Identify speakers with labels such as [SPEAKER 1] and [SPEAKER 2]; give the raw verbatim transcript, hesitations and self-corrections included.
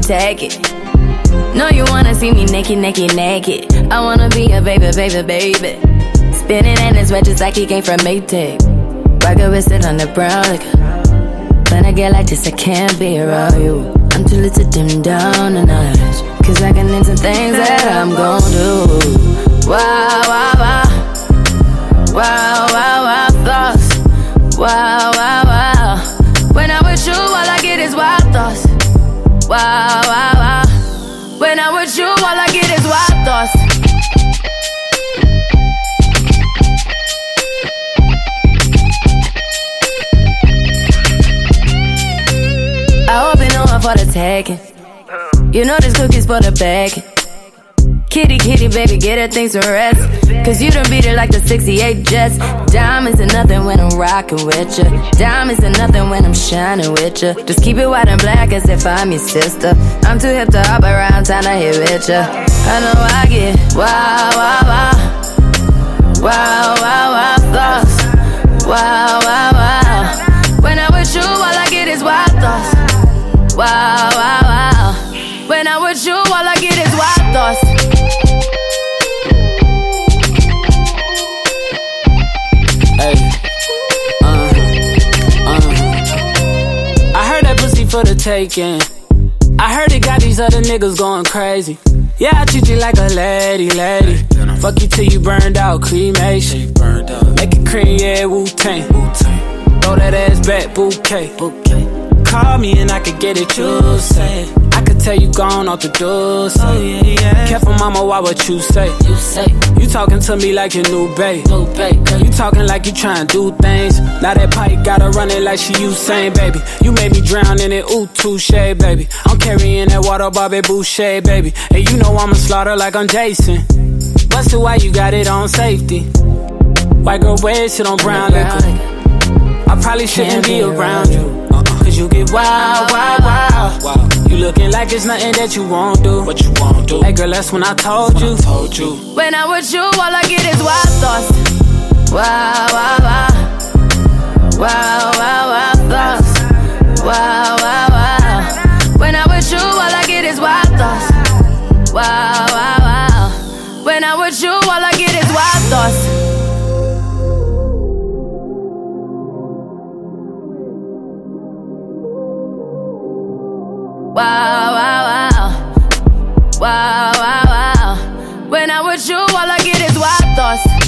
[SPEAKER 1] take it. No, you wanna see me naked, naked, naked. I wanna be a baby, baby, baby. Spinning in his red just like he came from Maytag. Rocket with it on the brown like. When I get like this, I can't be around you. I'm too little to dim down a notch. Cause I can into things that I'm gon' do. Wow, wow, wow. Wow, wow, wow, thoughts. Wow, wow, wow. When I'm with you, all I get is wild thoughts. Wow, wow, wow. When I'm with you, all I get is wild thoughts. I hope you know I'm for the taking. You know this cookie's for the bag. Kitty, kitty, baby, get her things to rest. Cause you done beat it like the sixty-eight Jets. Diamonds are nothing when I'm rockin' with ya. Diamonds are nothing when I'm shining with ya. Just keep it white and black as if I'm your sister. I'm too hip to hop around, time to hit with ya. I know I get wow, wow, wow. Wow, wow, wow, thoughts. Wow, wow, wow. When I'm with you, all I get is wild thoughts. Wow, wow, wow. When I'm with you, all I get is wild thoughts.
[SPEAKER 2] Hey, uh, uh. I heard that pussy for the taking. I heard it got these other niggas going crazy. Yeah, I treat you like a lady, lady. Fuck you till you burned out, cremation. Make it cream, yeah, Wu-Tang. Throw that ass back, bouquet. Call me and I could get it, you say. I could tell you gone off the door, say. Oh, yeah, yeah. Careful, mama, why what you say? You say you talking to me like your new babe. New babe. You talking like you trying to do things. Now that pipe gotta run it like she Usain, baby. You made me drown in it, ooh, touche, baby. I'm carrying that water, Bobby Boucher, baby. And you know I'ma slaughter like I'm Jason. Busted, why you got it on safety? White girl wear shit on brown liquor. I probably shouldn't be around you. Cause you get wild, wild, wild, wild. You looking like it's nothing that you won't do. What you won't do. Hey girl, that's when I told you. I told you.
[SPEAKER 1] When I'm with you, all I get is wild thoughts. Wow, wow, wow. Wow, wow, wow, thoughts. Wow, wow, wow. When I'm with you, all I get is wild thoughts. Wow, wow, wow. When I'm with you, all I get is wild thoughts. Wow, wow, wow. Wow, wow, wow. When I'm with you, all I get is wild thoughts.